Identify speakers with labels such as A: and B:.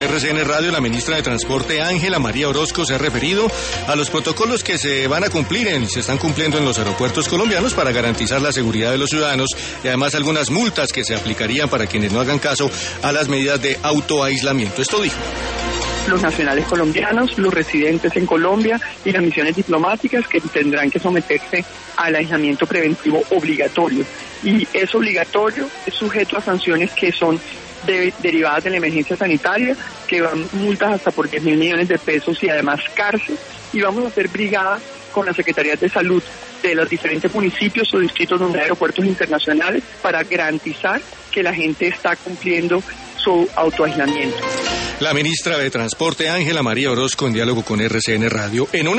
A: RCN Radio, la ministra de Transporte Ángela María Orozco se ha referido a los protocolos que se van a cumplir y se están cumpliendo en los aeropuertos colombianos para garantizar la seguridad de los ciudadanos y además algunas multas que se aplicarían para quienes no hagan caso a las medidas de autoaislamiento. Esto dijo.
B: Los nacionales colombianos, los residentes en Colombia y las misiones diplomáticas que tendrán que someterse al aislamiento preventivo obligatorio. Y es obligatorio, es sujeto a sanciones que son derivadas de la emergencia sanitaria, que van multas hasta por 10.000 millones de pesos y además cárcel. Y vamos a hacer brigadas con las secretarías de salud de los diferentes municipios o distritos donde hay aeropuertos internacionales para garantizar que la gente está cumpliendo su autoaislamiento.
A: La ministra de Transporte Ángela María Orozco en diálogo con RCN Radio. En una